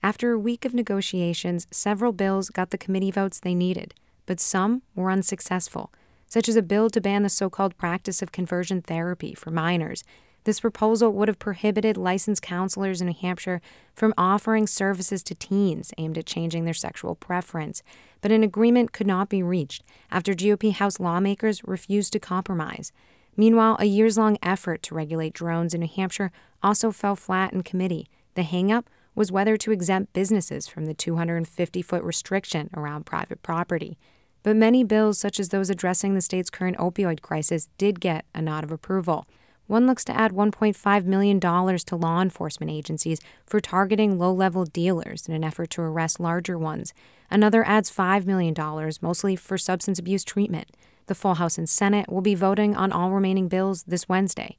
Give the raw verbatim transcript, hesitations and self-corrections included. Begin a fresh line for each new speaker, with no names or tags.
After a week of negotiations, several bills got the committee votes they needed, but some were unsuccessful, such as a bill to ban the so-called practice of conversion therapy for minors. This proposal would have prohibited licensed counselors in New Hampshire from offering services to teens aimed at changing their sexual preference, but an agreement could not be reached after G O P House lawmakers refused to compromise. Meanwhile, a years-long effort to regulate drones in New Hampshire also fell flat in committee. The hang-up was whether to exempt businesses from the two hundred fifty foot restriction around private property. But many bills, such as those addressing the state's current opioid crisis, did get a nod of approval. One looks to add one point five million dollars to law enforcement agencies for targeting low-level dealers in an effort to arrest larger ones. Another adds five million dollars, mostly for substance abuse treatment. The full House and Senate will be voting on all remaining bills this Wednesday.